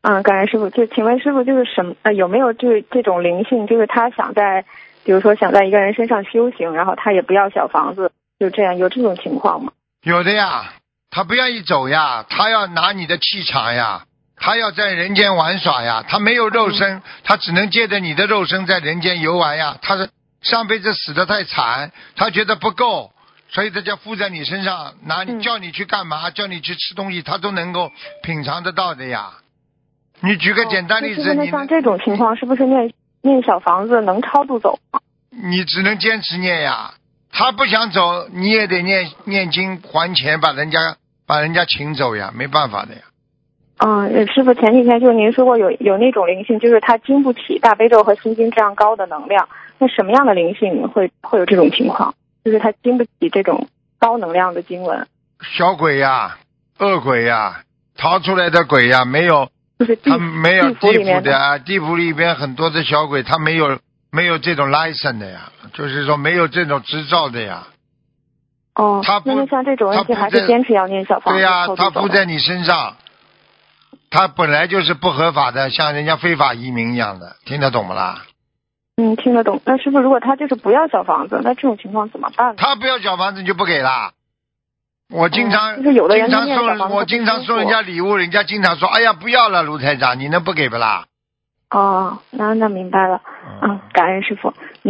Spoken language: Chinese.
感恩师傅。就请问师傅，就是有没有就是这种灵性，就是他想在，比如说想在一个人身上修行，然后他也不要小房子，就这样，有这种情况吗？ 有的呀，他不愿意走呀，他要拿你的气场呀，他要在人间玩耍呀，他没有肉身，他只能借着你的肉身在人间游玩呀。他是上辈子死得太惨，他觉得不够，所以他就附在你身上，叫你去干嘛，叫你去吃东西，他都能够品尝得到的呀。你举个简单例子， 那像这种情况，是不是念小房子能超度走吗？ 你只能坚持念呀。他不想走，你也得念经还钱，把人家请走呀，没办法的呀。 师傅前几天就是您说过有那种灵性，就是他经不起大悲咒和心经这样高的能量。那什么样的灵性会有这种情况？就是他经不起这种高能量的经文。 小鬼呀，恶鬼呀，逃出来的鬼呀，没有， 就是他没有地府的啊， 地府里边很多的小鬼，他没有这种 license 的呀，就是说没有这种执照的呀。 那像这种问题还是坚持要念小房子。 对呀，他附在你身上，他本来就是不合法的，像人家非法移民一样的，听得懂不啦？ 听得懂。那师傅，如果他就是不要小房子，那这种情况怎么办呢？ 他不要小房子你就不给啦。我经常就是有的人我经常送人家礼物，人家经常说哎呀不要了，卢台长你能不给不啦？ 那明白了。感恩师傅。